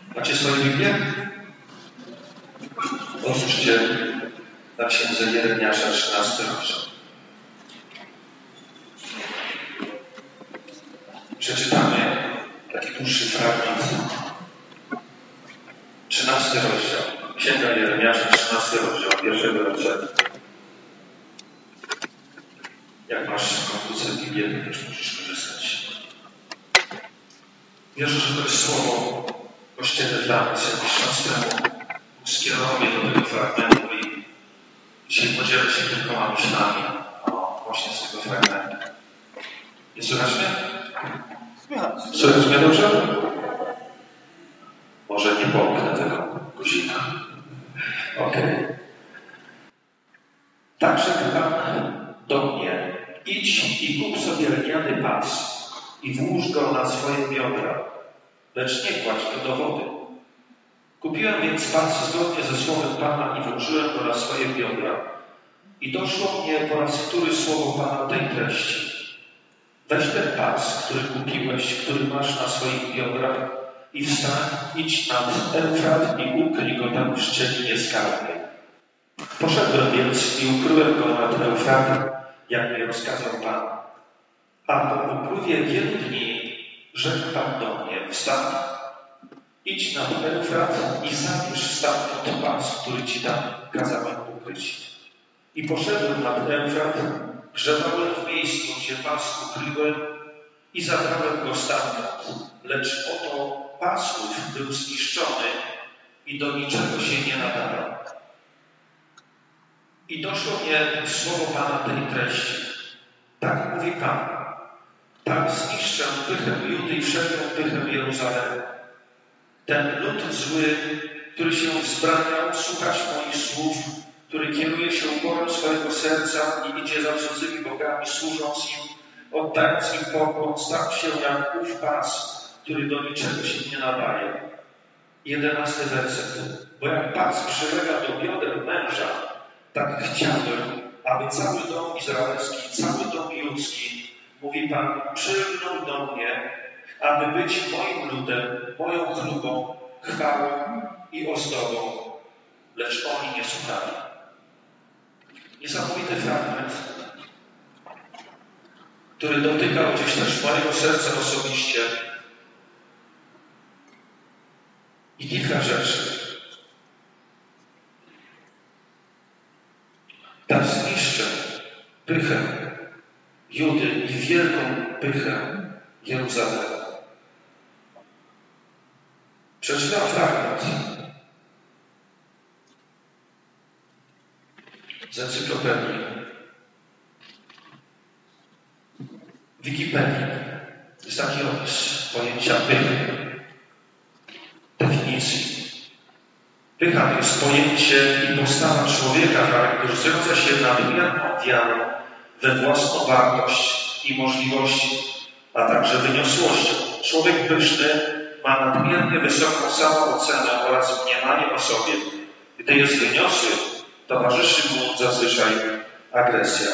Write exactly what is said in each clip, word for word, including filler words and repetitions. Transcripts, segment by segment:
Macie swoje Biblię? Otwórzcie na księdze Jeremiasza, trzynasty rozdział. Przeczytamy taki dłuższy fragment. trzynasty rozdział. Księga Jeremiasza, trzynasty rozdział, pierwszego wersetu. Jak masz w komputerze Biblię, to też możesz korzystać. Wierzę, że to jest słowo w Kościele dla nas. Jakiś czas temu skierował mnie do tego fragmentu i dzisiaj podzielę się kilkoma myślami o właśnie z tego fragmentu. Nie słychać mnie? Słychać mnie dobrze? Może nie połknę tego guzika. Okej. Okay. Tak rzekł Pan do mnie: idź i kup sobie lniany pas i włóż go na swoje biodra, lecz nie kładź go do wody. Kupiłem więc pas zgodnie ze słowem Pana i włożyłem go na swoje biodra. I doszło mnie po raz wtóry słowo Pana tej treści: weź ten pas, który kupiłeś, który masz na swoich biodrach, i wstań, idź nad Eufrat i ukryj go tam w szczelinie skalnej. Poszedłem więc i ukryłem go nad Eufratem, jak mi rozkazał Pan. A po upływie wielu dni rzekł Pan do mnie: wstań, idź nad Eufrat i zabierz stamtąd pas, który ci tam kazałem ukryć. I poszedłem nad Eufrat, grzebałem w miejscu, gdzie pas ukryłem, i zabrałem go stamtąd. Lecz oto pas ów był zniszczony i do niczego się nie nadawał. I doszło mnie słowo Pana tej treści: tak mówi Pan, tak zniszczę pychę Judy i wszelką pychę Jeruzalemu. Ten lud zły, który się wzbraniał słuchać moich słów, który kieruje się uporem swojego serca i idzie za cudzymi bogami, służąc im, oddając im pokłon, stał się jak ów pas, który do niczego się nie nadaje. Jedenasty werset. Bo jak pas przylega do bioder męża, tak chciałbym, aby cały dom izraelski, cały dom judzki, mówi Pan, przylgnął do mnie, aby być moim ludem, moją chlubą, chwałą i ozdobą. Lecz oni nie słuchali. Niesamowity fragment, który dotykał gdzieś też mojego serca osobiście. I kilka rzeczy. Tak zniszczę pychę Judy i wielką pychę Jeruzalemu. Przeczytam fragment z encyklopedii Wikipedii. Jest taki opis pojęcia pychy. Definicji. Pycha to jest pojęcie i postawa człowieka charakteryzująca się nadmierną wiarą we własną wartość i możliwości, a także wyniosłością. Człowiek pyszny ma nadmiernie wysoką samoocenę oraz mniemanie o sobie. Gdy jest wyniosły, towarzyszy mu zazwyczaj agresja.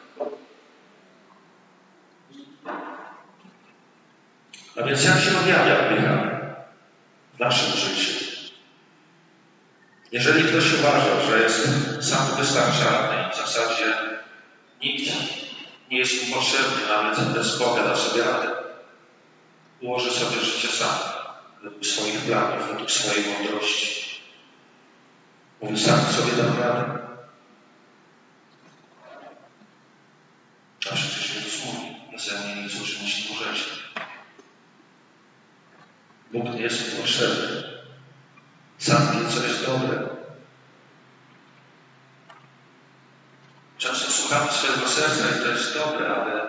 A więc jak się objawia pycha w naszym życiu? Jeżeli ktoś uważa, że jest samowystarczalny i w zasadzie nikt nie jest mu potrzebny, nawet bez Boga da sobie radę, ułoży sobie życie sam, według swoich planów, według swojej mądrości. Mówi, sam sobie dam radę. A przecież Jezus mówi, ze mnie nic uczynić nie możecie. Bóg nie jest mi potrzebny. Sam wie, co jest dobre. Często słuchamy swojego serca i to jest dobre, ale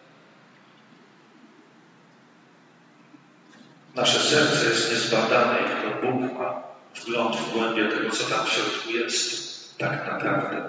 nasze serce jest niezbadane i tylko Bóg ma wgląd w głębie tego, co tam w środku jest tak naprawdę.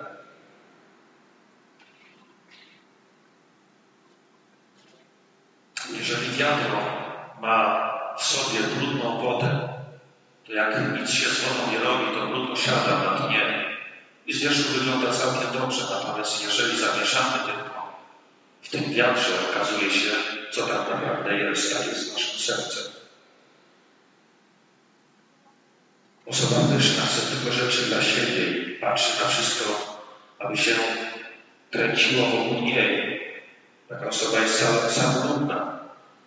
Jeżeli wiadro ma w sobie brudną wodę, to jak nic się z wodą nie robi, to brud osiada na dnie i z wierzchu wygląda całkiem dobrze. Natomiast jeżeli zamieszamy tylko w tym wiatrze, okazuje się, co tak naprawdę jest, a jest naszym sercem. Osoba pyszna chce tylko rzeczy dla siebie i patrzy na wszystko, aby się kręciło wokół niej. Taka osoba jest samolubna.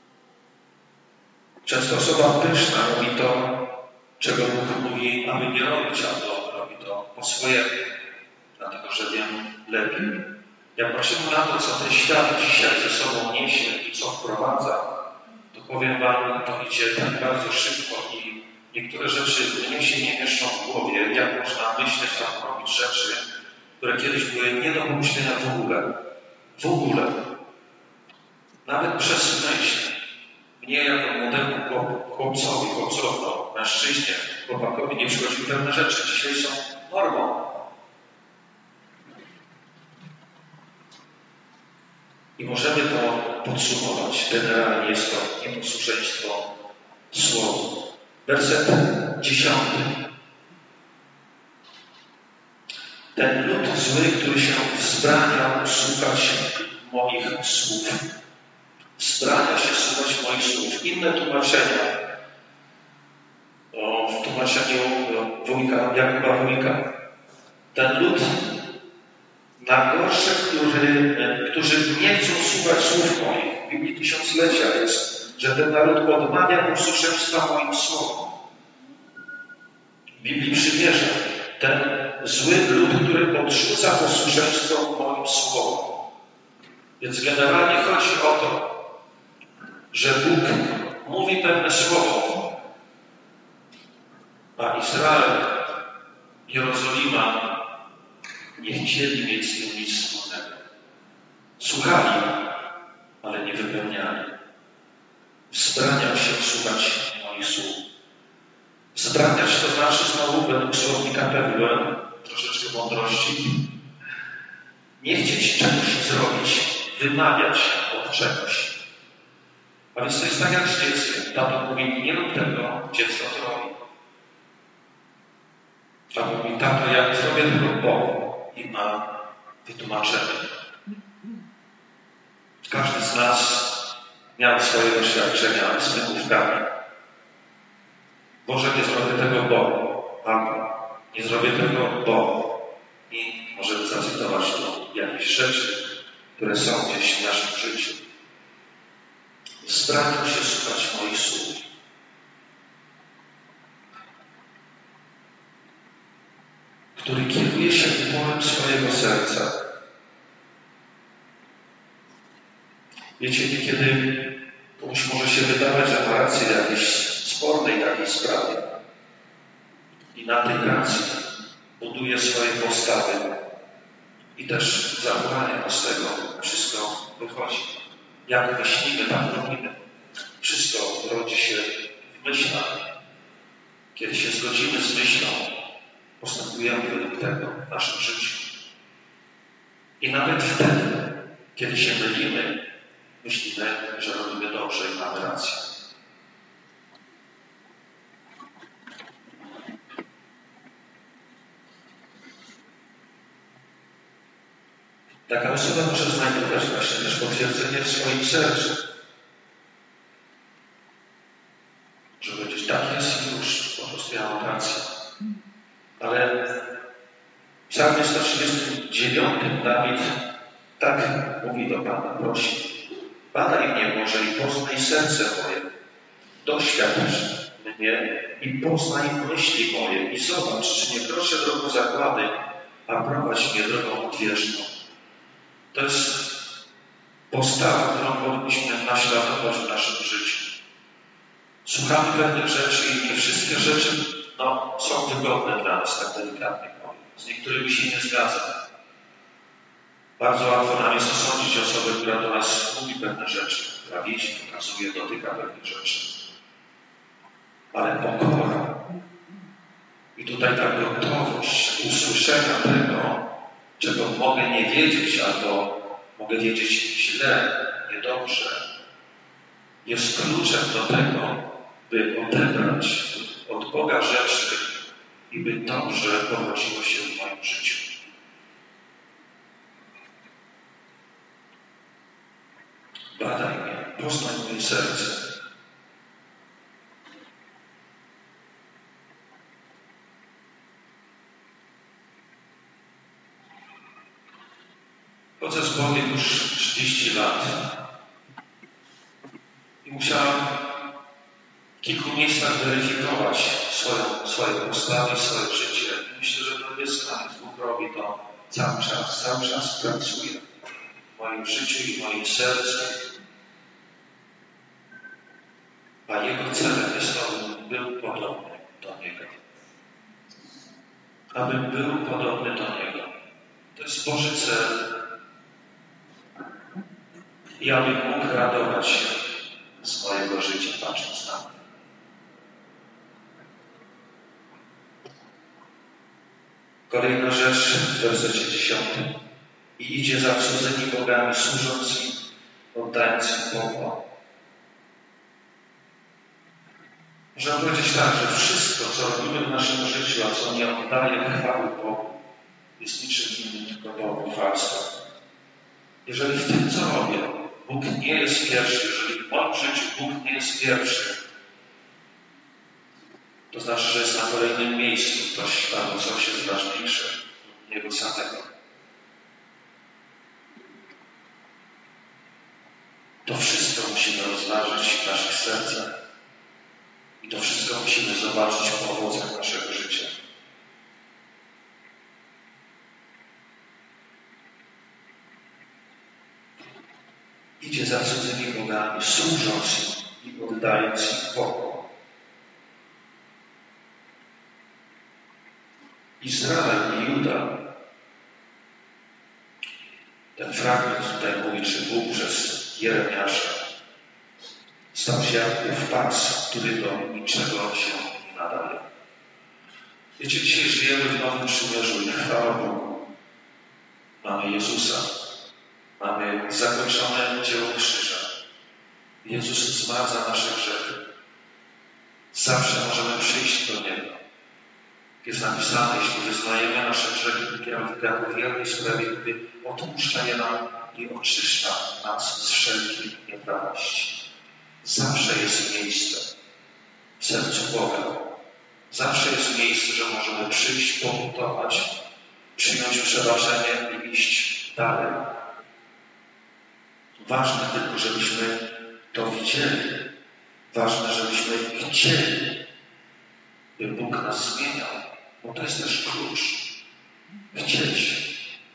Często osoba pyszna mówi to, czego Bóg mówi, aby nie robić, albo robi to po swojemu, dlatego że wiem lepiej. Jak patrzymy na to, co ten świat dzisiaj ze sobą niesie i co wprowadza, to powiem Wam, to idzie tak bardzo szybko i niektóre rzeczy mnie się nie mieszczą w głowie, jak można myśleć, tam robić rzeczy, które kiedyś były nie do pomyślenia w ogóle. W ogóle. Nawet przez myśl. Mnie jako młodemu chłopcowi, chłopcowi, no, mężczyźnie, chłopakowi nie przychodziły pewne rzeczy. Dzisiaj są normą. I możemy to podsumować. Generalnie jest to nieposłuszeństwo słowu. Werset dziesiąty. Ten lud zły, który się wzbraniał słuchać moich słów. Wzbrania się słuchać moich słów. Inne tłumaczenia. O, w tłumaczeniu wujka, Jakuba Wójka. Ten lud najgorszy, który, którzy nie chcą słuchać słów moich. W Biblii Tysiąclecia jest, że ten naród odmawia posłuszeństwa moim słowom. W Biblii Przymierza ten zły lud, który odrzuca posłuszeństwo moim słowom. Więc generalnie chodzi o to, że Bóg mówi pewne słowo, a Izrael, Jerozolima nie chcieli mieć z tym nic wspólnego. Słuchali, ale nie wypełniali. Wzbraniał się słuchać moich słów. Wzbraniać to znaczy znowu według słownika Pewłem, troszeczkę mądrości, nie chcieć czegoś zrobić, wymawiać od czegoś. A więc to jest tak jak z dzieckiem. Tato mówi, nie rób tego, dziecko to robi. Tato mówi, tato, ja zrobię tego, bo i ma wytłumaczenie. Każdy z nas miał swoje doświadczenia z wymówkami. Boże, nie zrobię tego, bo. Albo nie zrobię tego, bo. I możemy zacytować tu jakieś rzeczy, które są gdzieś w naszym życiu. Wzbraniał się słuchać moich słów. Który kieruje się polem swojego serca. Wiecie, niekiedy komuś może się wydawać, że ma rację w jakiejś spornej takiej sprawie. I na tej racji buduje swoje postawy i też zachowania z tego wszystko wychodzi. Jak myślimy, tak robimy. Wszystko rodzi się w myślach. Kiedy się zgodzimy z myślą, postępujemy według tego w naszym życiu. I nawet wtedy, kiedy się mylimy, myślimy, że robimy dobrze i mamy rację. Taka osoba może znajdować właśnie też potwierdzenie w swoim sercu. Że powiedzieć, tak jest i już, po prostu ja mam rację. Ale w Psalmie sto trzydziestym dziewiątym Dawid tak mówi do Pana, prosi. Badaj mnie Boże i poznaj serce moje. Doświadcz mnie i poznaj myśli moje. I zobacz, czy nie kroczę drogą zagłady, a prowadź mnie drogą odwieczną. To jest postawa, którą powinniśmy naśladować w naszym życiu. Słuchamy pewnych rzeczy i nie wszystkie rzeczy no, są wygodne dla nas, tak delikatnie powiem. Z niektórymi się nie zgadzam. Bardzo łatwo nam jest osądzić osobę, która do nas mówi pewne rzeczy, która widzi, pokazuje, dotyka pewnych rzeczy. Ale pokora i tutaj ta gotowość usłyszenia tego, czego mogę nie wiedzieć, albo mogę wiedzieć źle, niedobrze, jest kluczem do tego, by odebrać od Boga rzeczy i by dobrze prowadziło się w moim życiu. Badaj mnie, poznaj moje serce. Chodzę z Bogiem już trzydzieści lat i musiałem w kilku miejscach weryfikować swoją, swoje postawy, swoje życie. Myślę, że to jest koniec. Bóg robi to cały czas, cały czas pracuje w moim życiu i w moim sercu. A Jego celem jest to, abym był podobny do Niego. Abym był podobny do Niego. To jest Boży cel. I abym mógł radować się z mojego życia, patrząc na to. Kolejna rzecz w wersecie dziesiątym. I idzie za cudzymi bogami, służąc im, oddając im pokłon. Można powiedzieć tak, że wszystko, co robimy w naszym życiu, a co nie oddaje chwały Bogu, jest niczym innym tylko bałwochwalstwem. Jeżeli w tym, co robię, Bóg nie jest pierwszy, jeżeli w moim życiu Bóg nie jest pierwszy, to znaczy, że jest na kolejnym miejscu. Ktoś albo coś jest ważniejsze od Niego samego. To wszystko musimy rozważyć w naszych sercach i to wszystko musimy zobaczyć po owocach naszego życia. Idzie za cudzymi bogami, służąc im i oddając im pokłon. Izrael i Juda. Ten fragment tutaj mówi, czy Bóg przez Jeremiasza stał się jak ów pas, który do niczego się nie nadaje. Wiecie, dzisiaj żyjemy w Nowym Przymierzu i chwała Bogu. Mamy Jezusa. Mamy zakończone dzieło krzyża. Jezus zmarł za nasze grzechy. Zawsze możemy przyjść do Niego. Jest napisane, jeśli wyznajemy nasze grzechy, jako wierny i sprawiedliwy, odpuszcza je nam i oczyszcza nas z wszelkiej nieprawości. Zawsze jest miejsce w sercu Boga. Zawsze jest miejsce, że możemy przyjść, pokutować, przyjąć przebaczenie i iść dalej. Ważne tylko, żebyśmy to widzieli. Ważne, żebyśmy chcieli, by Bóg nas zmieniał. Bo to jest też klucz. Chcieć.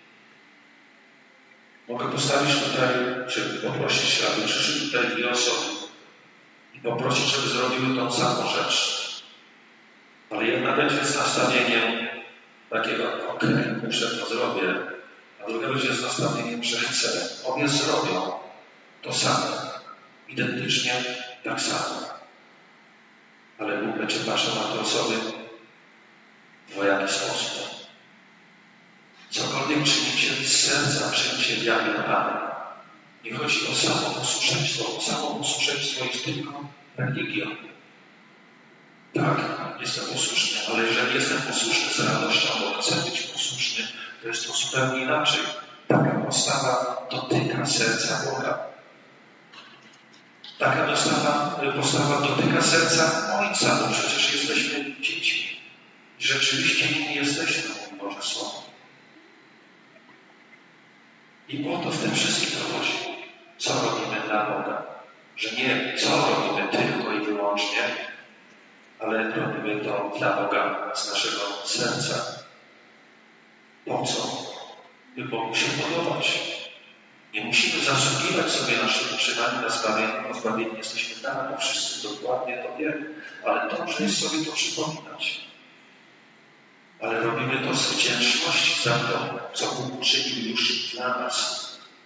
Mogę postawić tutaj, czy poprosić, aby przyszły tutaj dwie osoby i poprosić, żeby zrobiły tą samą rzecz. Ale jedna będzie z nastawieniem takiego, ok, muszę to zrobię, a druga będzie z nastawieniem, że chcę. Obie zrobią to samo. Identycznie tak samo. Ale Bóg będzie patrzył na te osoby w dwojaki sposób. Cokolwiek czynicie z serca, czynicie w wiarę na Pana. Nie chodzi o samo posłuszeństwo. Samo posłuszeństwo jest tylko religią. Tak, jestem posłuszny, ale jeżeli jestem posłuszny z radością, bo chcę być posłuszny, to jest to zupełnie inaczej. Taka postawa dotyka serca Boga. Taka postawa, postawa dotyka serca Ojca, bo przecież jesteśmy dziećmi. I rzeczywiście nimi jesteśmy, mówi Boże Słowo. I o to w tym wszystkim chodzi. Co robimy dla Boga? Że nie co robimy tylko i wyłącznie, ale robimy to dla Boga z naszego serca. Po co? By Bogu się podobać. Nie musimy zasługiwać sobie naszymi czynami na zbawienie. O zbawienie jesteśmy dani, wszyscy dokładnie to wiemy, ale dobrze jest sobie to przypominać. Ale robimy to z wdzięczności za to, co Bóg uczynił już dla nas.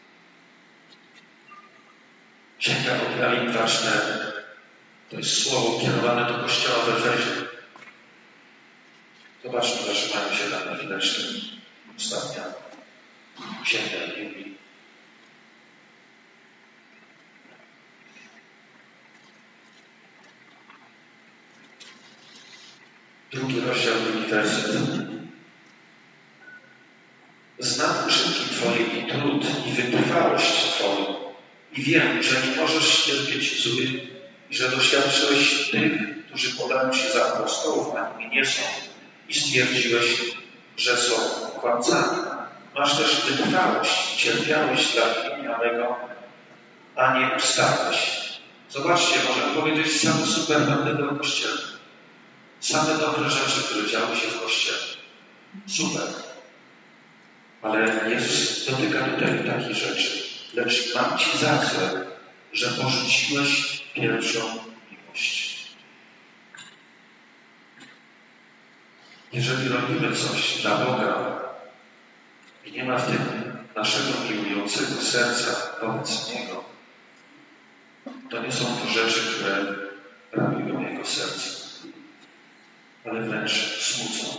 Księga Objawień dwa cztery. To jest słowo kierowane do kościoła w Efezie. Zobaczmy, zatrzymają się tam na chwileczkę. Ostatnia księga Biblii. Drugi rozdział, drugi werset. Znam uczynki Twoje i trud, i wytrwałość Twoją. I wiem, że nie możesz cierpieć złych i że doświadczyłeś tych, którzy podają się za apostołów, a nimi nie są. I stwierdziłeś, że są kłamcami. masz też wytrwałość, cierpiałeś dla imienia mego, a nie ustałeś. Zobaczcie, możemy powiedzieć same superlatywy o Kościele. Same dobre rzeczy, które działy się w Kościele. Super. Ale Jezus dotyka tutaj takich rzeczy. Lecz mam ci za złe, że porzuciłeś pierwszą miłość. Jeżeli robimy coś dla Boga i nie ma w tym naszego miłującego serca wobec Niego, to nie są to rzeczy, które ranią Jego serce, ale wręcz smucą.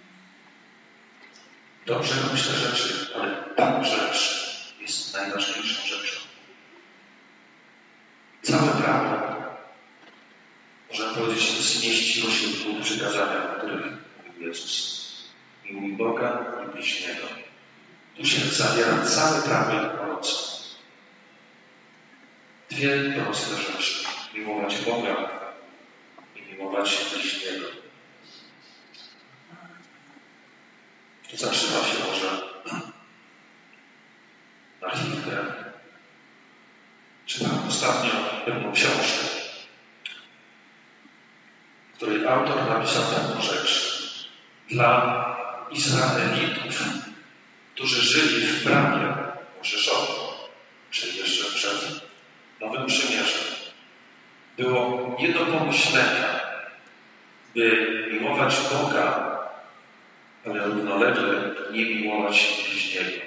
Dobrze myślę rzeczy, ale ta rzecz jest najważniejszą rzeczą. Całe prawo, można powiedzieć, zmieściło się w dwóch przykazaniach, o których mówił Jezus. Miłuj Boga i bliźniego. Tu się zawiera całe prawo i proroctwo. Dwie proste rzeczy. Miłować Boga i miłować bliźniego. To zaczyna się może na chwilkę. Czytałem ostatnio pewną książkę, w której autor napisał taką rzecz. Dla Izraelitów, którzy żyli w prawie mojżeszowym, czyli jeszcze przed Nowym Przymierzem, było nie do pomyślenia, by miłować Boga, ale równolegle nie miłować bliźniego.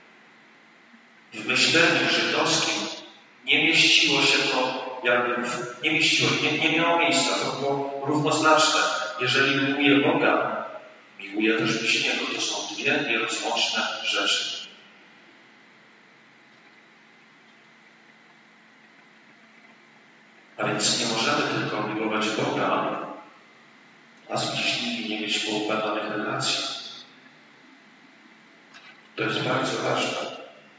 W myśleniu żydowskim nie mieściło się to, jakby nie mieściło, nie, nie miało miejsca, to było równoznaczne. Jeżeli miłuję Boga, miłuję też bliźniego. To są dwie nierozłączne rzeczy. A więc nie możemy tylko miłować Boga, a z bliźnimi nie mieć poukładanych relacji. To jest bardzo ważne.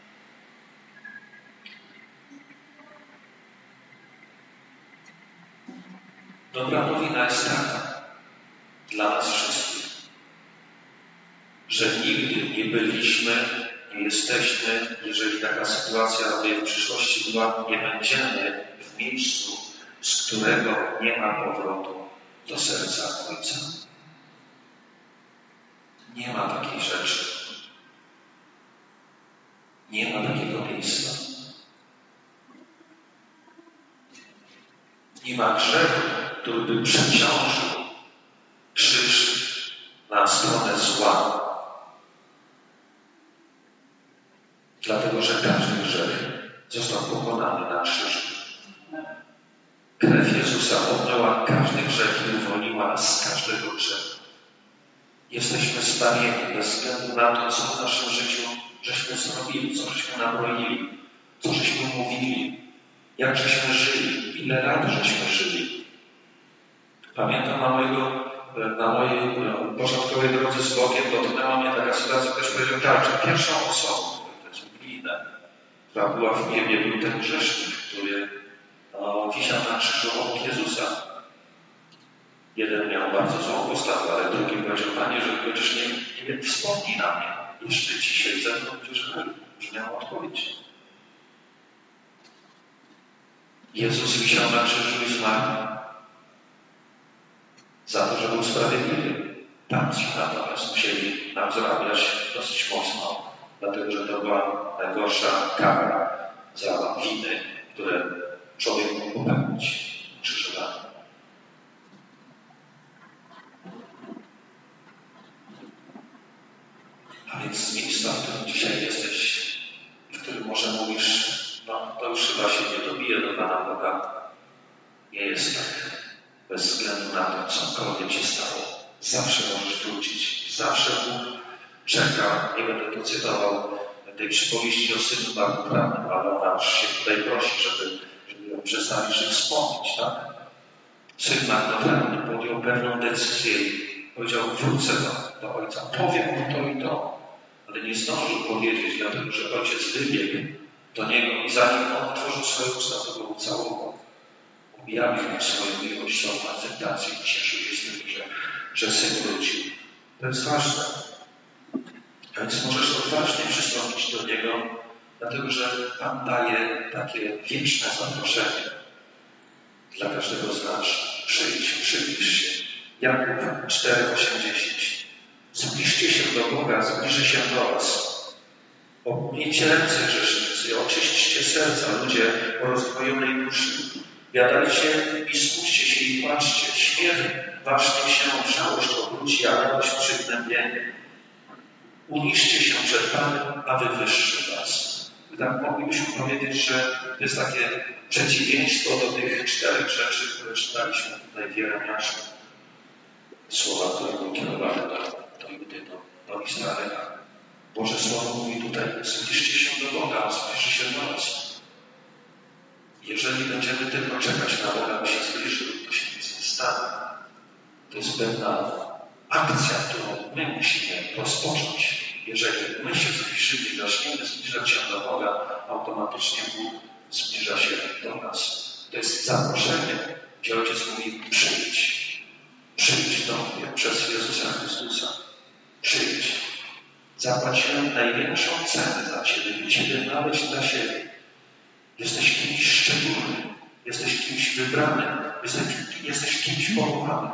Dobra nowina jest taka dla nas wszystkich, że nigdy nie byliśmy, nie jesteśmy, jeżeli taka sytuacja w przyszłości była, nie będziemy w miejscu, z którego nie ma powrotu do serca Ojca. Nie ma takiej rzeczy. Nie ma takiego miejsca. Nie ma grzechu, który by przeciążył krzyż na stronę zła. Dlatego, że każdy grzech został pokonany na krzyżu. Krew Jezusa obmyła każdy grzech i uwolniła nas z każdego grzechu. Jesteśmy zbawieni bez względu na to, co w naszym życiu żeśmy zrobili, co żeśmy nabroili, co żeśmy mówili, jak żeśmy żyli, ile lat żeśmy żyli. Pamiętam na, mojego, na mojej początkowej drodze z Bogiem dotknęła mnie taka sytuacja, ktoś powiedział tak, że pierwszą osobą, to jest biblijne, która była w niebie, był ten grzesznik, który no, wisiał na krzyżu obok Jezusa. Jeden miał bardzo złą postawę, ale drugi powiedział, Panie, że chociaż nie, nie wspomnij na mnie, jeszcze dzisiaj ze mną będziesz brzmiała odpowiedź. Jezus wisiał na krzyżu i zmarł za to, że był sprawiedliwy. Tamci natomiast musieli nam zarabiać dosyć mocno, dlatego że to była najgorsza kara za winy, które człowiek mógł popełnić krzyżowany. A więc z miejsca, w którym dzisiaj jesteś, w którym może mówisz, no to już chyba się nie dobije do Pana Boga. Nie jest tak. Bez względu na to, cokolwiek się stało. Zawsze możesz wrócić. Zawsze Bóg czeka. Nie będę tu cytował tej przypowieści o synu marnotrawnym, ale ona się tutaj prosi, żeby, żeby ją przestaliśmy wspomnieć, tak? Syn marnotrawny podjął pewną decyzję i powiedział, wrócę do, do ojca, powiem mu to i to. Ale nie zdążył powiedzieć, dlatego że ojciec wybiegł do niego i zanim on otworzył swoje usta, to go ucałował. Objawił mu swoją miłością, akceptację i cieszył się z tym, że, że syn wrócił. To jest ważne. A więc możesz odważnie przystąpić do Niego, dlatego że Pan daje takie wieczne zaproszenie dla każdego z nas. Przyjdź, przybliż się. Jakub cztery, osiem, dziesięć. Zbliżcie się do Boga, zbliży się do was. Obmyjcie ręce grzesznicy, oczyśćcie serca ludzie o rozdwojonej duszy. Biadajcie i smućcie się i płaczcie. Śmiech wasz niech się w żałość obróci, a radość przygnębienie. Uniszcie się przed Panem, a wywyższy was. I tak moglibyśmy powiedzieć, że to jest takie przeciwieństwo do tych czterech rzeczy, które czytaliśmy tutaj w Jeremiaszu. Słowa, które były kierowane do, do Judy, do, do Izraela. Boże Słowo mówi tutaj, zbliżcie się do Boga, a zbliży się do nas. Jeżeli będziemy tylko czekać na Boga, by się zbliżył, to się nic nie stanie. To jest pewna akcja, którą my musimy rozpocząć. Jeżeli my się zbliżyli, zaczniemy zbliżać się do Boga, automatycznie Bóg zbliża się do nas. To jest zaproszenie, gdzie Ojciec mówi, przyjdź. Przyjdź do mnie przez Jezusa Chrystusa. Przyjdź. Zapłaciłem największą cenę za Ciebie, by Ciebie nawet dla siebie. Jesteś kimś szczególnym. Jesteś kimś wybranym. Jesteś, jesteś kimś powołanym.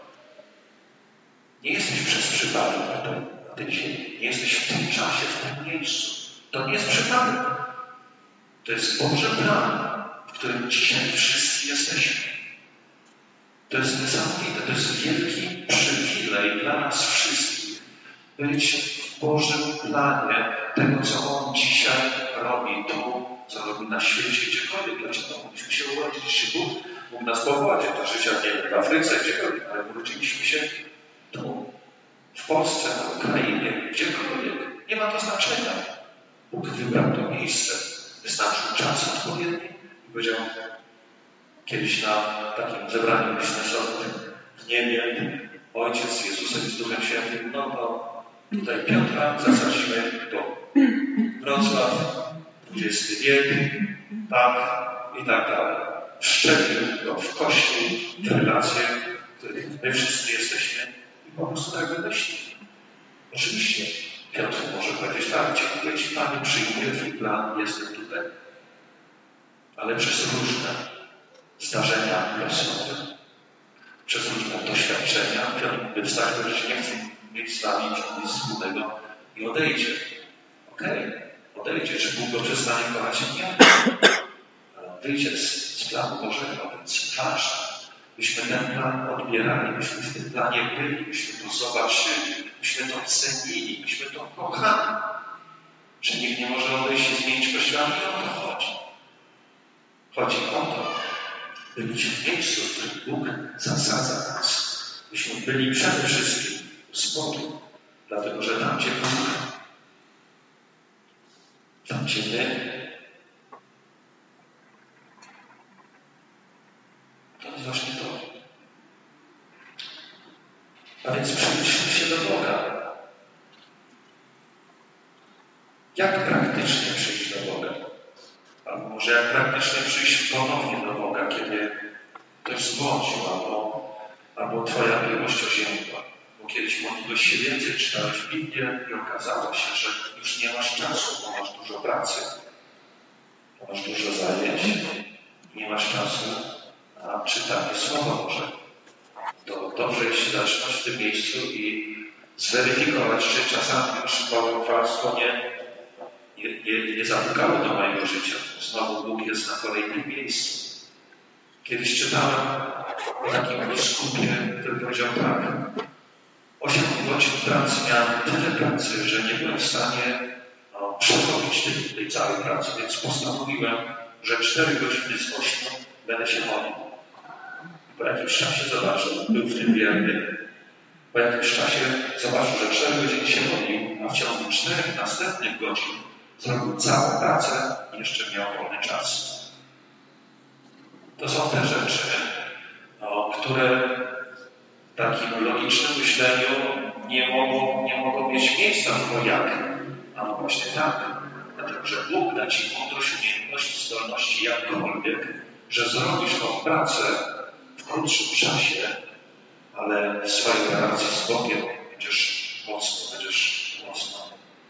Nie jesteś przez przypadek na tej, na tej ziemi. Nie jesteś w tym czasie, w tym miejscu. To nie jest przypadek. To jest Boży plan, w którym dzisiaj wszyscy jesteśmy. To jest niesamowite. To jest wielki przywilej dla nas wszystkich być w Bożym planie tego, co On dzisiaj robi tu, co robi na świecie, gdziekolwiek. Dlaczego mogliśmy się urodzić? Czy Bóg mógł nas powołać do życia, nie wiem, w Afryce, gdziekolwiek, ale urodziliśmy się tu, w Polsce, na Ukrainie, gdziekolwiek. Nie ma to znaczenia. Bóg wybrał to miejsce, wyznaczył czas odpowiedni i powiedział, kiedyś na takim zebraniu biznesowym w niebie Ojciec z Jezusem i z Duchem Świętym, no to tutaj Piotra zasadzimy do Wrocław, dwudziesty wiek, tak i tak dalej. Wszczepił go w Kościół, w relacje, w których my wszyscy jesteśmy i po prostu tak wymyślił. Oczywiście Piotr może powiedzieć, tak, dziękuję Ci Panie, przyjmuję Twój plan, jestem tutaj. Ale przez różne zdarzenia losowe, przez różne doświadczenia, Piotr mógłby wstać, powiedzieć, nie chcę mieć z Wami nic wspólnego i odejdzie. Okej, okay. Odejdzie. Czy Bóg go przestanie kochać? Nie. Ale wyjdzie z, z planu Bożego, więc ważne, byśmy ten plan odbierali, byśmy w tym planie byli, byśmy to zobaczyli, byśmy to cenili, byśmy to kochali. Że nikt nie może odejść i zmienić Kościoła, nie o to chodzi. Chodzi o to, by być w miejscu, w którym Bóg zasadza nas. Byśmy byli przede wszystkim z Bogiem, dlatego że tam, gdzie Bóg, tam, gdzie my, to jest właśnie to. A więc przyjdźmy się do Boga. Jak praktycznie przyjść do Boga? Albo może jak praktycznie przyjść ponownie do Boga, kiedy ktoś zbłądził, albo, albo Twoja miłość oziębła. Bo kiedyś modliłeś się więcej, czytałeś Biblię i okazało się, że już nie masz czasu, bo masz dużo pracy, bo masz dużo zajęć i nie masz czasu na czytanie Słowa Bożego. To dobrze jest zacząć w tym miejscu i zweryfikować, czy czasami już bałwochwalstwo nie Nie, nie, nie zapukało do mojego życia. Znowu Bóg jest na kolejnym miejscu. Kiedyś czytałem o takim biskupie, który powiedział tak. Osiem godzin pracy miałem tyle pracy, że nie byłem w stanie no, przerobić tej, tej całej pracy, więc postanowiłem, że cztery godziny z ośmiu będę się modlił. Po jakimś czasie zobaczył, był w tym wierny. Po jakimś czasie zobaczył, że cztery godziny się modlił, a w ciągu czterech następnych godzin zrobił całą pracę i jeszcze miał wolny czas. To są te rzeczy, no, które w takim logicznym myśleniu nie mogą, nie mogą mieć miejsca, bo jak? A no właśnie tak. Dlatego, że Bóg da Ci mądrość, umiejętności, zdolności, jakkolwiek, że zrobisz tą pracę w krótszym czasie, ale w swojej relacji z Bogiem będziesz mocno, będziesz mocno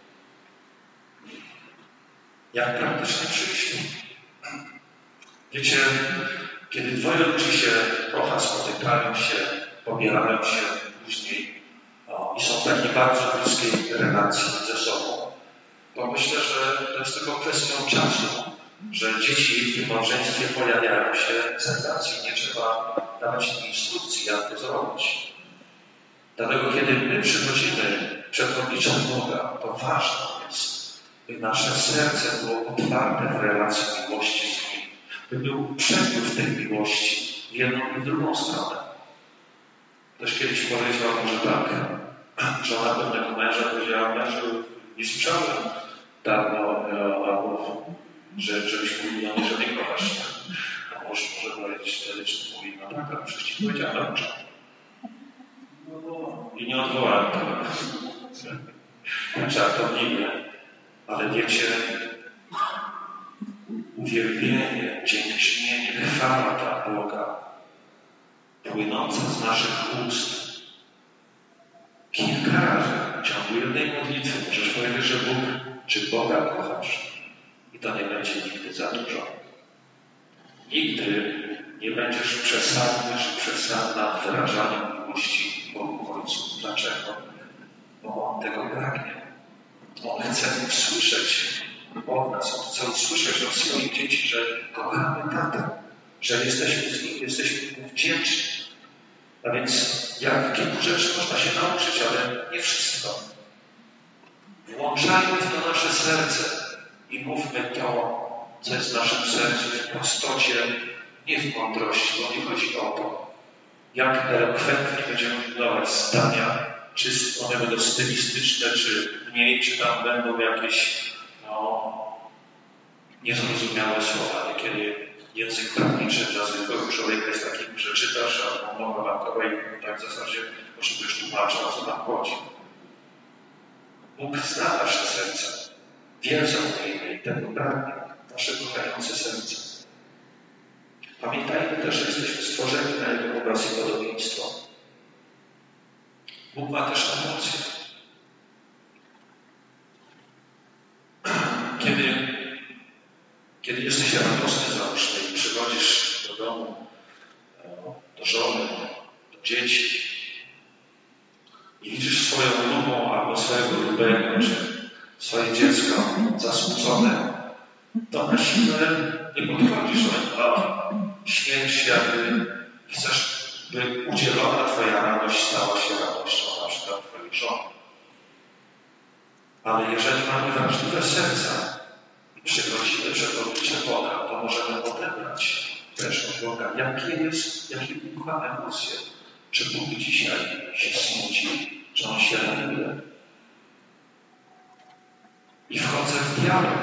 jak praktycznie przyjść. Wiecie, kiedy dwoje ludzi się kocha, spotykają się, pobierają się później o, i są w takiej bardzo bliskiej relacji ze sobą, to myślę, że to jest tylko kwestią czasu, że dzieci w tym małżeństwie pojawiają się z racji, nie trzeba dawać im instrukcji, jak to zrobić. Dlatego, kiedy my przychodzimy przed obliczem Boga, to ważne jest, by nasze serce było otwarte w relacji miłości z Nim, by był przepływ tej miłości w jedną i w drugą stronę. Ktoś kiedyś powiedział może tak, żona pewnego męża powiedziała, mężu, nie słyszałem dawno, albo że, żebyś mówił, no nie, że nie kochasz. A mąż może powiedzieć wtedy, czy mówi, no tak, ale przecież ci powiedziałem, że i nie odwołałem tego. Tak żartobliwie. Ale wiecie, uwielbienie, dziękczynienie, chwała dla Boga, płynąca z naszych ust, kilka razy w ciągu jednej modlitwy możesz powiedzieć, że Bóg, czy Boga kochasz? I to nie będzie nigdy za dużo. Nigdy nie będziesz przesadny czy przesadna w wyrażaniu miłości Bogu Ojcu. Dlaczego? Bo On tego pragnie. On chce usłyszeć od nas, On chce usłyszeć od swoich dzieci, że kochamy Tatę, że jesteśmy z Nim, jesteśmy Mu wdzięczni. A więc jak kilku rzeczy można się nauczyć, ale nie wszystko. Włączajmy w to nasze serce i mówmy to, co jest w naszym sercu, w prostocie, nie w mądrości, bo nie chodzi o to, jak elokwentnie będziemy budować zdania, czy one będą stylistyczne, czy mniej, czy tam będą jakieś no, niezrozumiałe słowa. Niekiedy język prawniczy dla zwykłego człowieka jest takim, że czytasz, a mowa bankowa i tak w zasadzie potrzebujesz tłumacza, o co tam chodzi. Bóg zna nasze serce, wie, co mówimy i tego pragnie, nasze kochające serce. Pamiętajmy też, że jesteśmy stworzeni na Jego obraz i podobieństwo. Bóg ma też emocje. Kiedy, kiedy jesteś radosny, załóżmy, i przychodzisz do domu, do żony, do dzieci i widzisz swoją lubą albo swojego lubego, czy swoje dziecko zasmucone, to na siłę nie podchodzisz, a śmiejesz się, jakby chcesz, by udzielona Twoja radość stała się radością na przykład Twojej żony. Ale jeżeli mamy wrażliwe serca i przychodzimy przed oblicze Boga, to możemy odebrać też od Boga, jakie jest, jakie Bóg ma emocje. Czy Bóg dzisiaj się smuci, czy On się raduje. I wchodzę w dialog.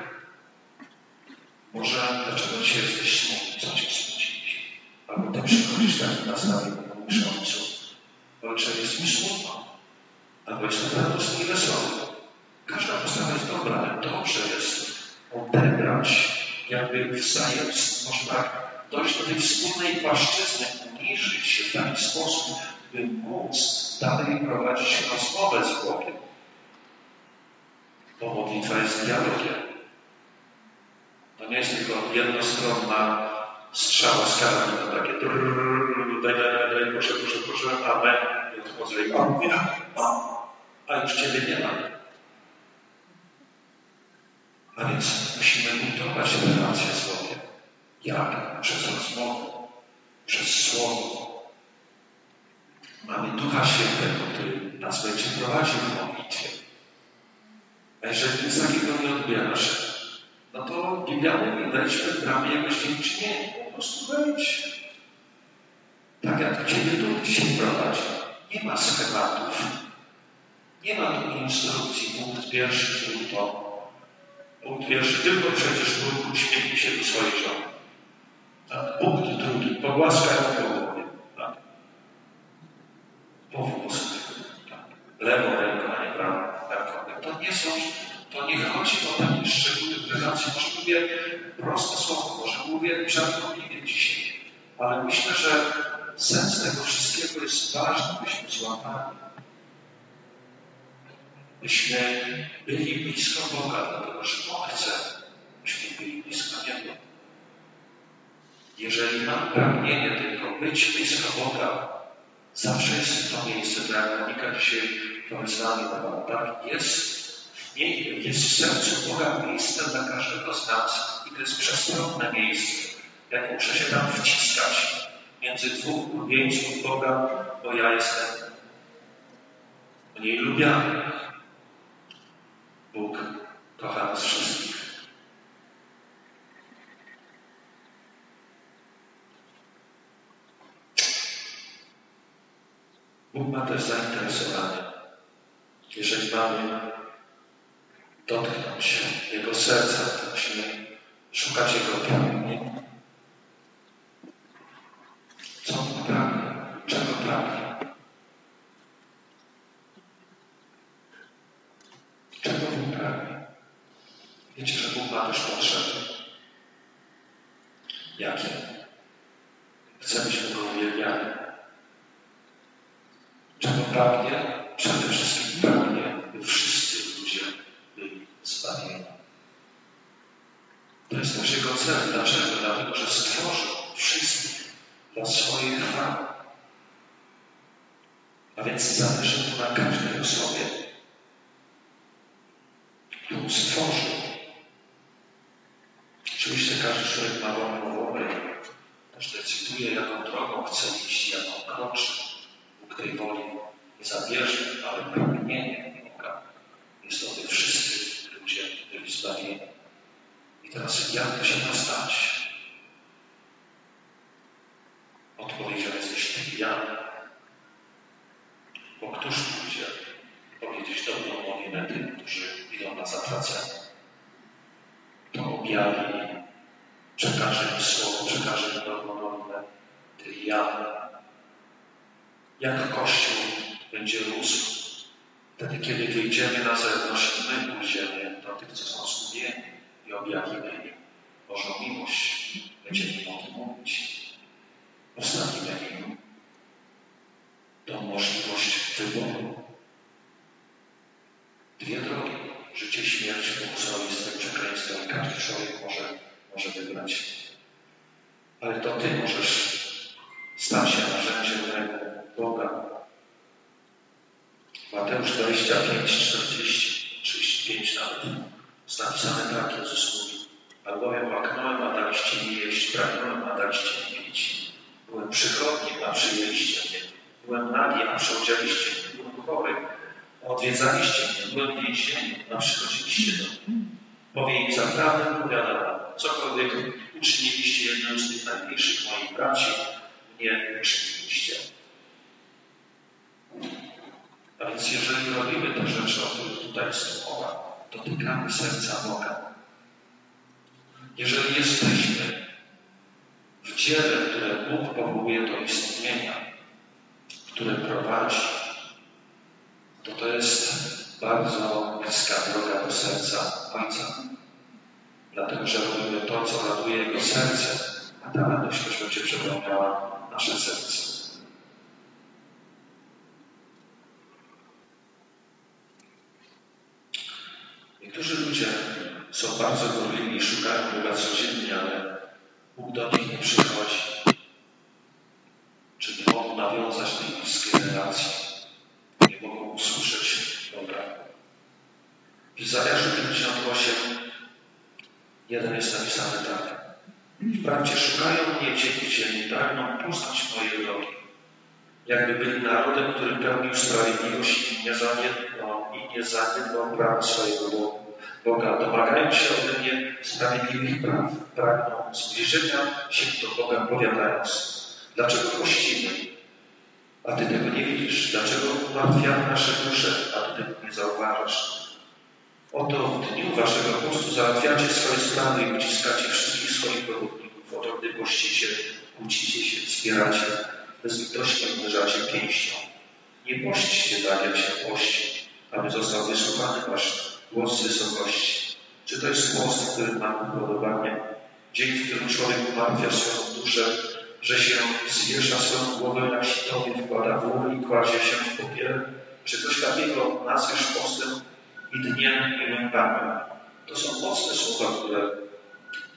Może dlaczego dzisiaj jesteś smutny, co Cię smuci? Albo Ty przychodzisz tak nastawiony, mówisz Ojcu, Ojcze, jest mi smutno. Albo jestem radosny i wesoły. Każda postawa jest dobra, ale dobrze jest odebrać, jakby wzajem, może tak, dojść do tej wspólnej płaszczyzny, uniżyć się w taki sposób, by móc dalej prowadzić rozmowę z Bogiem. Bo modlitwa jest dialogiem. To nie jest tylko jednostronna strzała z karabinu, to takie drrrr, daj, daj, daj, proszę, proszę, proszę, amen. I odchodzę i Pan mówi, a już Ciebie nie ma. A więc musimy budować relacje z Bogiem. Jak? Przez rozmowę, przez słowo. Mamy Ducha Świętego, który nas będzie prowadził w modlitwie. A jeżeli nic takiego nie odbierasz, no to Biblia mówi, wejdźmy w bramie jakoś dziękczynienia. Po prostu wejdź. Tak jak Ciebie tu dzisiaj prowadzi. Nie ma schematów. Nie ma tu instrukcji. Punkt pierwszy, zrób to. Punkt pierwszy, tylko przecież Bóg uśmiechnie się do swojej żony. Tak? Punkt drugi, pogłaskaj ją po głowie. Tak? Powóz. Tak? Lewą ręką, a nie prawą ręką. To nie są, to nie chodzi o takie szczegóły w relacji. Może mówię proste słowo, może mówię żartobliwie dzisiaj. Ale myślę, że sens tego wszystkiego jest ważny, byśmy złapali. Byśmy byli blisko Boga, dlatego że On chce, byśmy byli blisko Niego. Jeżeli mam pragnienie tylko być blisko Boga, zawsze jest to miejsce, tak jak Monika dzisiaj to wyznanie dawała, tak? Jest w niej, jest w sercu Boga miejsce dla każdego z nas i to jest przestronne miejsce. Jak muszę się tam wciskać między dwóch ulubieńców Boga, bo ja jestem mniej lubiany. Bóg kocha nas wszystkich. Bóg ma też zainteresowanie. Jeżeli mamy dotknąć Jego serca, to musimy szukać Jego pragnień. Co On pragnie? Czego pragnie? Czego Bóg pragnie? Wiecie, że Bóg ma też potrzeby. Jakie? Chce, byśmy Go uwielbiali. Czego pragnie? Przede wszystkim pragnie, by wszyscy ludzie byli zbawieni. To jest też Jego cel. Dlaczego? Dlatego, że stworzył wszystkich dla swojej chwały. A więc zależy mu na każdej osobie, którą stworzył. Oczywiście każdy człowiek ma wolną wolę, też decyduje, jaką drogą chce iść, jaką kroczy. Bóg tej woli nie zabierze, ale pragnienie Boga jest to, by wszyscy ludzie byli zbawieni. I teraz jak to się ma stać? Odpowiedzią jest jeśli ja, bo któż pójdzie powiedzieć dobrą nowinę tym, którzy idą na zatracenie? To objawi im, przekaże im słowo, przekaże im dobrą nowinę. Ty i ja. Jak Kościół będzie rósł wtedy, kiedy wyjdziemy na zewnątrz i my pójdziemy do tych, co są zgubieni i objawimy im Bożą miłość. Będziemy mogli mówić. Postawimy im tą możliwość wyboru. Dwie drogi. Życie i śmierć, błogosławieństwo i przekleństwo. I każdy człowiek może, może wybrać. Ale to Ty możesz stać się narzędziem ręku Boga. Mateusz dwadzieścia pięć, czterdzieści, trzydzieści pięć nawet. Jest napisane tak, Jezus mówi. Albowiem łaknąłem, a daliście mi jeść, pragnąłem, a daliście mi pić. Byłem przychodnim, a przyjęliście mnie. Byłem nagi, a przeodzialiście mnie. Byłem chory, a odwiedzaliście mnie. Byłem w więzieniu, a przychodziliście do mnie. Powie im zaprawdę powiadam, cokolwiek uczyniliście jednym z tych najmniejszych moich braci, mnie uczyniliście. A więc jeżeli robimy te rzeczy, o których tutaj jest mowa, dotykamy serca Boga. Jeżeli jesteśmy w dziele, które Bóg powołuje do istnienia, które prowadzi, to to jest bardzo bliska droga do serca Ojca. Dlatego, że robimy to, co raduje Jego serce, a ta radość też będzie przepełniała nasze serce. Niektórzy ludzie są bardzo gorliwi i szukają Boga codziennie, ale Bóg do nich nie przychodzi. Czy nie mogą nawiązać tej bliskiej relacji? Nie mogą usłyszeć Boga. W Izajaszu pięćdziesiąt osiem, jeden jest napisany tak. Wprawdzie szukają mnie dzieci ziemi, pragną poznać moje drogi. Jakby byli narodem, który pełnił sprawiedliwość i nie zaniedbał, i nie zaniedbał prawa swojego Boga. Domagają się ode mnie sprawiedliwych praw. Pragną zbliżenia się do Boga, powiadając. Dlaczego pościmy? A Ty tego nie widzisz. Dlaczego umartwiamy nasze dusze, a Ty tego nie zauważasz? Oto w dniu waszego postu załatwiacie swoje sprawy i uciskacie wszystkich swoich robotników. Oto gdy pościcie, kłócicie się, wspieracie, bezlitośnie uderzacie pięścią. Nie pośćcie tak, jak się pości, aby został wysłuchany wasz głos z wysokości. Czy to jest głos, w którym ma upodobanie? Dzień, w którym człowiek umartwia swoją duszę, że się zwiesza swoją głowę na sitowie, wkłada wór i kładzie się w popiele? Czy coś takiego nazwiesz postem i dniem i mękami? To są mocne słowa, które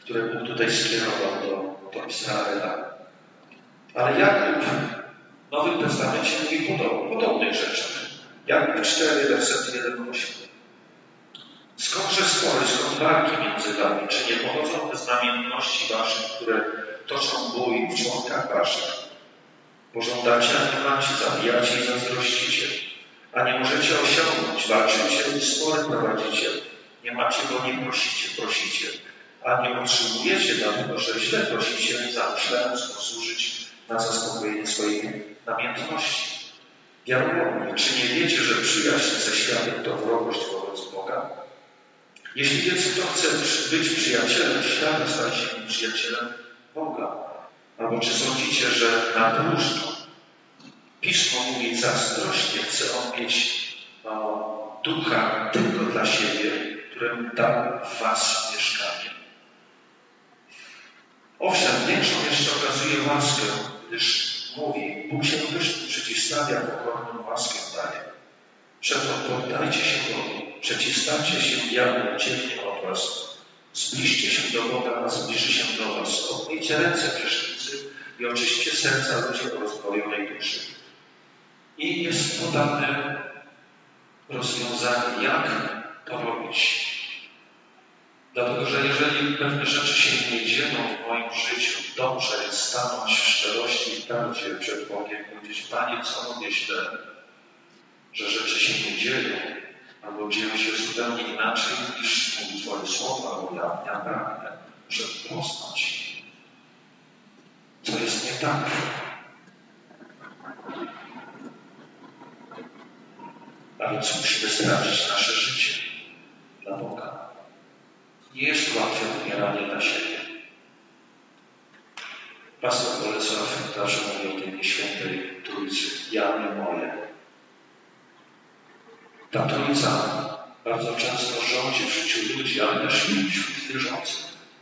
które Bóg tutaj skierował do, do Izraela. Ale Jakub w Nowym Testamencie mówi podob, podobnych rzeczach. Jakub cztery, werset jeden osiem. Skądże spory, skąd walki między wami? Czy nie pochodzą te znamienności waszych, które toczą bój w członkach waszych? Pożądacie, a nie macie, zabijacie i zazdrościcie, a nie możecie osiągnąć, walczycie i spory prowadzicie. Nie macie, bo nie prosicie, prosicie, a nie otrzymujecie, dlatego że źle prosicie, zamyślając posłużyć na zaspokojenie swojej namiętności. Diabłowie, czy nie wiecie, że przyjaźń ze światem to wrogość wobec Boga? Jeśli więc kto chce być przyjacielem świata, staje się przyjacielem Boga. Albo czy sądzicie, że na próżno? Pismo mówi, zazdrośnie chce on mieć o, ducha tylko dla siebie, któremu dał w was mieszkanie. Owszem, większą jeszcze okazuje łaskę, gdyż mówi, Bóg się pysznym przeciwstawia, pokorną łaskę daje. Przeto poddajcie się Bogu, przeciwstawcie się diabłu, ucieknie od was. Zbliżcie się do Boga, a zbliży się do was. Obmyjcie ręce grzesznicy i oczyście serca ludzi o rozbrojonej duszy. I jest podane rozwiązanie, jak to robić. Dlatego, że jeżeli pewne rzeczy się nie dzieją w moim życiu, dobrze jest stanąć w szczerości i prawdzie przed Bogiem i powiedzieć, Panie, co robię źle, że rzeczy się nie dzieją, albo dzieją się zupełnie inaczej niż mówi Twoje słowa, bo ja, ja pragnę, muszę poznać, co jest nie tak. A więc musimy sprawdzić nasze życie dla Boga. Nie jest łatwe wybieranie dla siebie. Pastor Bolesław zawsze mówi o tej nieświętej Trójcy. Ja nie moje. Ta Trójca bardzo często rządzi w życiu ludzi, ale też wśród wierzących.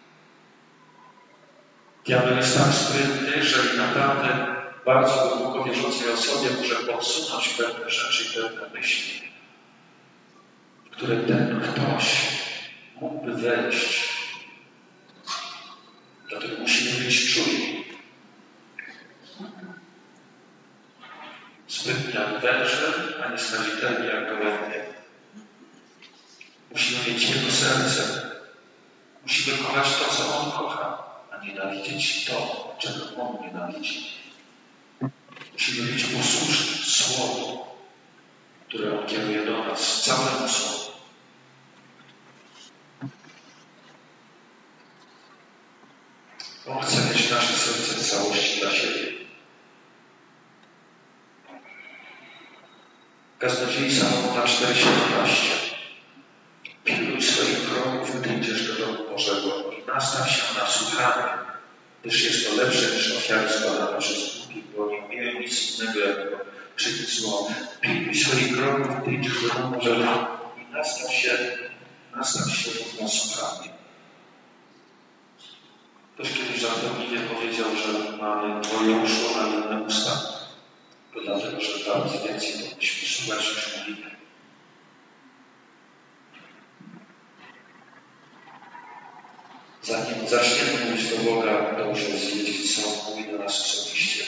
Diabeł jest tak sprytny, że naprawdę bardzo głęboko wierzącej osobie może podsunąć pewne rzeczy i pewne myśli, które ten ktoś mógłby wejść. Dlatego musimy być czujni. Sprytni jak węże, a nie skazitelni jak gołębie. Musimy mieć Jego serce. Musimy kochać to, co On kocha, a nienawidzieć to, czego On nienawidzi. Musimy być posłuszni Słowu, które On kieruje do nas, całemu Słowu. On chce mieć nasze serce w całości dla siebie. Kaznodziei Salomona cztery siedemnaście. Pilnuj swoich kroków, gdy idziesz do domu Bożego i nastaw się na słuchanie, gdyż jest to lepsze niż ofiary składane przez Bóg, bo nie umieją nic innego, jak czynić zło. Pilnuj swoich kroków, gdy idziesz do domu Bożego i nastaw się, nastaw się na słuchanie. Ktoś kiedyś żartobliwie powiedział, że mamy dwoje uszu, a jedne usta. To dlatego, że dwa razy więcej powinniśmy słuchać niż mówimy. Zanim zaczniemy mówić do Boga, dobrze jest wiedzieć, co On mówi do nas osobiście.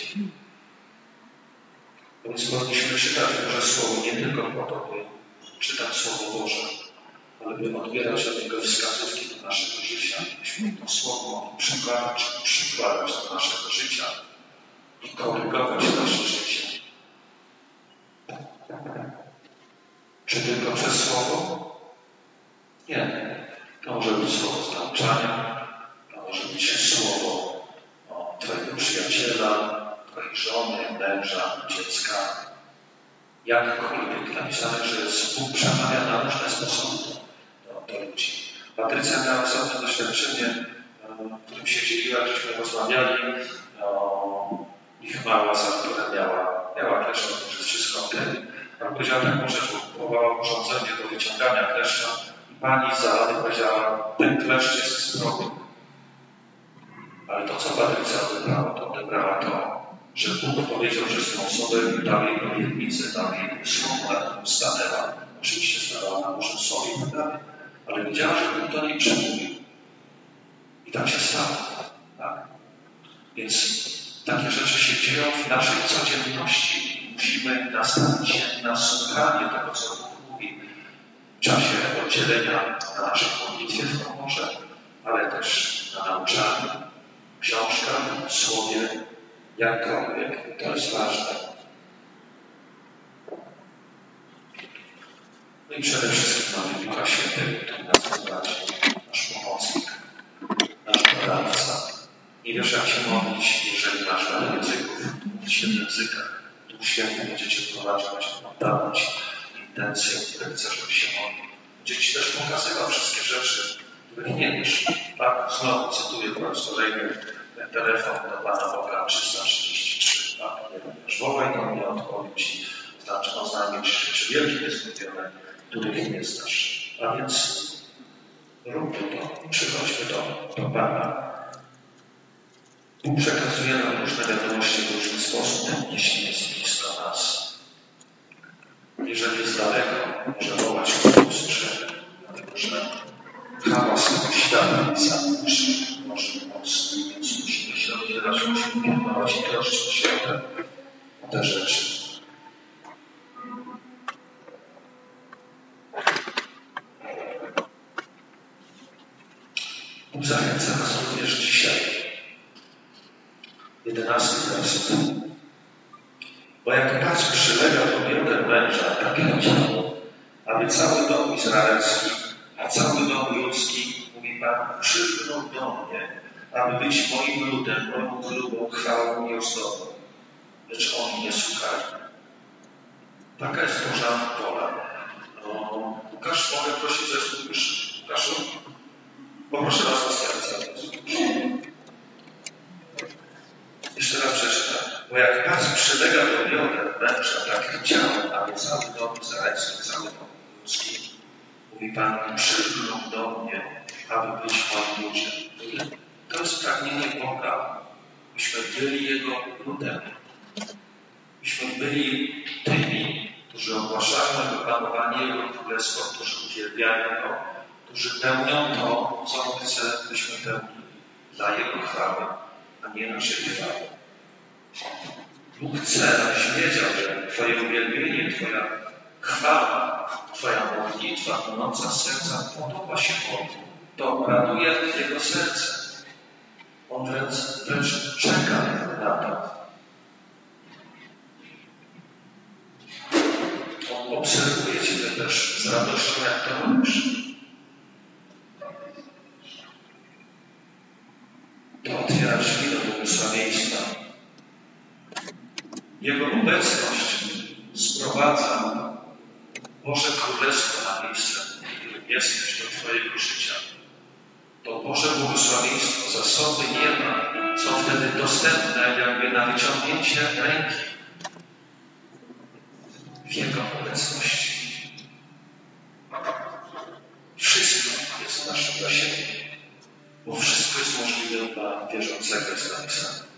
Więc powinniśmy czytać Boże Słowo nie tylko po to, by czytać Słowo Boże, ale by odbierać od Niego wskazówki do naszego życia, byśmy to Słowo mogli przykładać, przykładać do naszego życia i korygować nasze życie. Czy tylko przez Słowo? Nie. To może być Słowo z nauczania, to może być Słowo o Twojego przyjaciela, Twojej żony, męża, dziecka. Jakkolwiek napisane, że Bóg przemawia na różne sposoby do, do ludzi. Patrycja miała ostatnie doświadczenie, w którym się dzieliła, żeśmy rozmawiali, o, ich mała, za które miała, miała kleszcza, to jest wszystko ok. Pan powiedziała taką rzecz, bo próbowała urządzenie do wyciągania kleszcza i pani z zalady powiedziała, ten kleszcz jest zdrowy. Ale to, co Patrycja odebrała, to odebrała to, że Bóg powiedział, że z tą osobę dał jej obietnicę, dał jej słowo, na którym stanęła. Oczywiście stanęła na Bożym Słowie i tak dalej. Ale wiedziała, że Bóg do niej przemówił. I tak się stało. Tak? Więc takie rzeczy się dzieją w naszej codzienności. Musimy nastawić się na słuchanie tego, co Bóg mówi w czasie oddzielenia na naszej modlitwie w komorze, ale też na nauczaniu, książkach, słowie, jakkolwiek. To jest ważne. No i przede wszystkim mamy Ducha Świętego, który nas prowadzi, nasz pomocnik, nasz doradca. Nie wiesz, jak się modlić, jeżeli masz wiele języków, mówić w językach. Duch Święty będzie Cię prowadzić, oddawać intencje, które chcesz, żeby się modlił. Będzie Ci też pokazywał wszystkie rzeczy, których nie wiesz. Tak? Znowu cytuję po raz kolejny ten telefon do Pana Boga trzysta trzydzieści trzy. Tak? Nie wiesz, wołaj do mnie, odpowiem Ci. Znaczy oznajmić rzeczy wielkie, niezmówione, których nie znasz. A więc róbmy to, przychodźmy do, do Pana. Bóg przekazuje nam różne wiadomości w różny sposób, jeśli jest blisko nas. Jeżeli jest daleko, może wołać o usłyszenie, dlatego że hałas tego świata zagłuszy może mocno, więc musimy się oddzielać, musimy pilnować i troszczyć się o te, o te rzeczy. Bóg zachęca nas również dzisiaj. Jedenasty werset. Bo jak pas przylega do bioder męża, tak ja ciało, aby cały dom izraelski, a cały dom ludzki, mówi Pan, przylgnął do mnie, aby być moim ludem, moją chlubą, chwałą i ozdobą. Lecz oni nie słuchali. Taka jest Boża wola. No, Łukasz, mogę prosić, że słuchasz? Łukaszu? Poproszę Was o serce. Jeszcze raz przeczytam. Bo jak pas przylega do bioder męża, tak ciałem, aby cały dom izraelski, cały dom ludzki, mówi Pan, przylgnął do mnie, aby być moim ludem. To jest pragnienie Boga. Myśmy byli Jego ludem. Myśmy byli tymi, którzy ogłaszają Jego panowanie, Jego królestwo, którzy uwielbiają Go, którzy pełnią to, co On chce, byśmy pełnili dla Jego chwały, a nie naszej chwały. Bóg chce, abyś wiedział, że Twoje uwielbienie, Twoja chwała, Twoja modlitwa płynąca z serca podoba się Bogu. To raduje Jego serce. On wręcz, wręcz czeka na to. On obserwuje Ciebie też z radością, jak to robisz. To otwiera drzwi do błogosławieństwa. Jego obecność sprowadza Boże Królestwo na miejsce, w którym jesteś, do Twojego życia. To Boże błogosławieństwo, zasoby nieba są wtedy dostępne jakby na wyciągnięcie ręki w Jego obecności. Wszystko jest nasze dla siebie, bo wszystko jest możliwe dla wierzącego, jest napisane.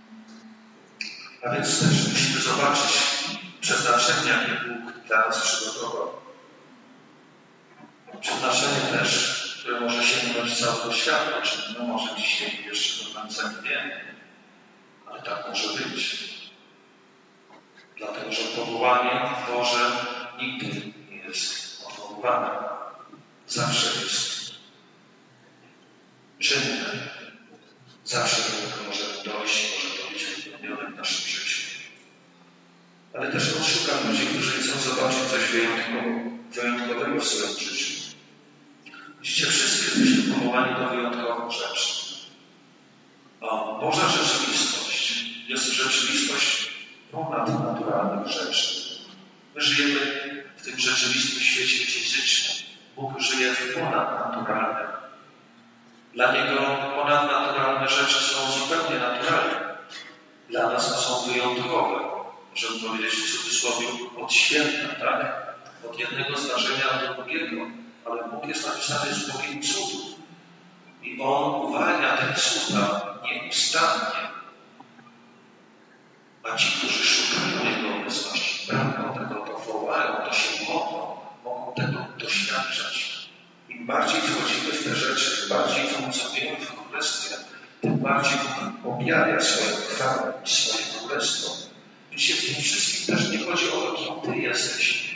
A więc też musimy zobaczyć przeznaczenie, jakie Bóg dla nas przygotował. Przeznaczenie też, które może sięgnąć całego świata, czy no może dzisiaj jeszcze do końca nie wiemy, ale tak może być. Dlatego, że powołanie Boże nigdy nie jest odwoływane. Zawsze jest czynne. Zawsze do tego możemy dojść, może to być wypełnione w naszym życiu. Ale też On szuka ludzi, którzy chcą zobaczyć coś wyjątkowego w swoim życiu. Widzicie, wszyscy jesteśmy powołani do wyjątkowych rzeczy. O, Boża rzeczywistość jest rzeczywistość ponadnaturalnych rzeczy. My żyjemy w tym rzeczywistym świecie fizycznym. Bóg żyje w ponadnaturalnym. Dla Niego ponadnaturalne rzeczy są zupełnie naturalne. Dla nas one są wyjątkowe. Możemy powiedzieć w cudzysłowie od święta, tak? Od jednego zdarzenia do drugiego. Ale Bóg jest napisany, jest Bogiem cudów. I On uwalnia te cuda nieustannie. A ci, którzy szukają Jego obecności, pragną tego, to wołają, to się modlą, mogą tego doświadczać. Im bardziej wchodzimy w te rzeczy, im bardziej funkcjonujemy w królestwie, tym bardziej Bóg objawia swoją chwałę i swoje królestwo. Wiecie, w tym wszystkim też nie chodzi o to, kim Ty jesteś.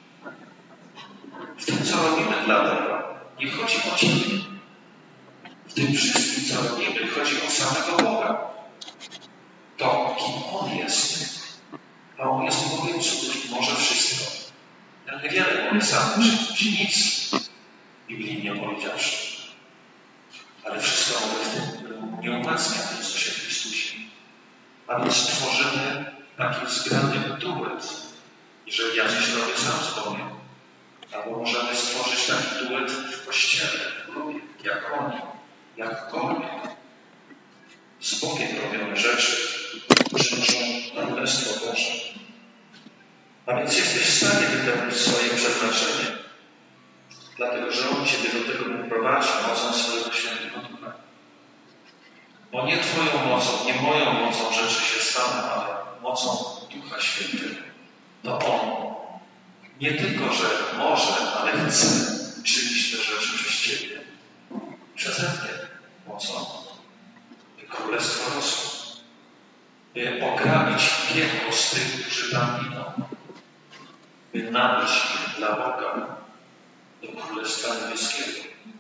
W tym, co robimy dla Boga, nie chodzi o Ciebie. W tym wszystkim, co robimy, chodzi o samego Boga. To, kim On jest. A On jest Bogiem cudów i może wszystko. Ja niewiele mogę sam czynić, nic, biblijnie powiedziawszy. Ale wszystko mogę w tym nie umacnia Chrystusie Chrystusie. A więc tworzymy taki zgrany duet. Jeżeli ja coś robię sam z Bogiem, albo możemy stworzyć taki duet w Kościele, w grupie, jak oni, jakkolwiek. Z Bogiem robione rzeczy przynoszą Królestwo Boże. A więc jesteś w stanie wypełnić swoje przeznaczenie, dlatego że On Ciebie do tego prowadzi mocą swojego Świętego Ducha. Bo nie Twoją mocą, nie moją mocą rzeczy się staną, ale mocą Ducha Świętego. To On nie tylko, że może, ale chce czynić te rzeczy przez Ciebie. Przeze mnie. Mocą. By Królestwo rosło. By ograbić piekło z tych, którzy tam idą. By nabyć ich dla Boga do Królestwa Niebieskiego.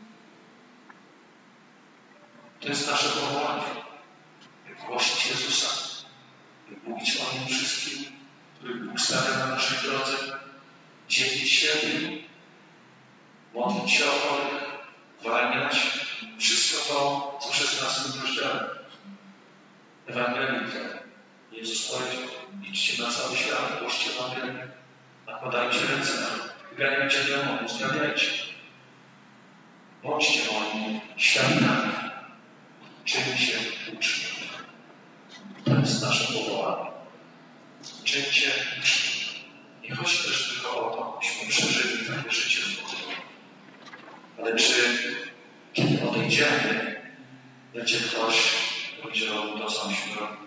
To jest nasze powołanie. By głosić Jezusa. By mówić o Nim wszystkim, który Bóg stawia na naszej drodze. Dzielić siebie. Modlić się o chorych. Uwalniać. Wszystko to, co w szesnastym rozdziale. Ewangelium. Jezus powiedział, idźcie na cały świat, głoście Ewangelię. Nakładajcie ręce na nich, wyganiajcie demonów, uzdrawiajcie. Bądźcie moimi świadkami. Czyńcie uczniów. To jest nasze powołanie. Czyńcie uczniów. Nie chodzi też tylko o to, byśmy przeżyli takie życie w Bogu. Ale czy kiedy odejdziemy, będzie ktoś powiedział to, co myśmy robili?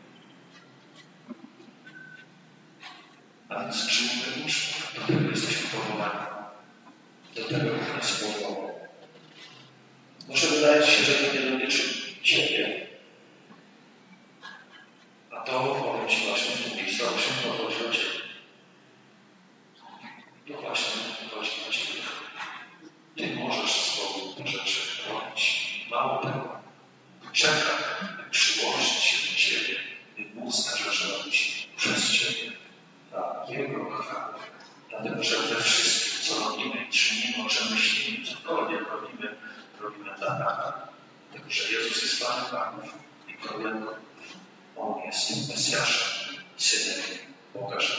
A więc czyńmy uczniów. Do tego jesteśmy powołani. Do tego nas powołał. Może wydaje się, że to nie dotyczy Ciebie. A to powiem Ci właśnie w tym miejscu, się chodzi o Ciebie. To właśnie chodzi o Ciebie. Ty możesz z Bogiem te rzeczy robić. Mało tego. Czeka, by przyłożyć się do Ciebie, by móc te rzeczy robić przez Ciebie. Dla Jego chwały. Dlatego, że we wszystkim, co robimy i czynimy, o czym myślimy, cokolwiek robimy, robimy dla Pana. Dlatego, że Jezus jest Panem Panów i Królem Królów. On jest Mesjaszem, Synem Boga.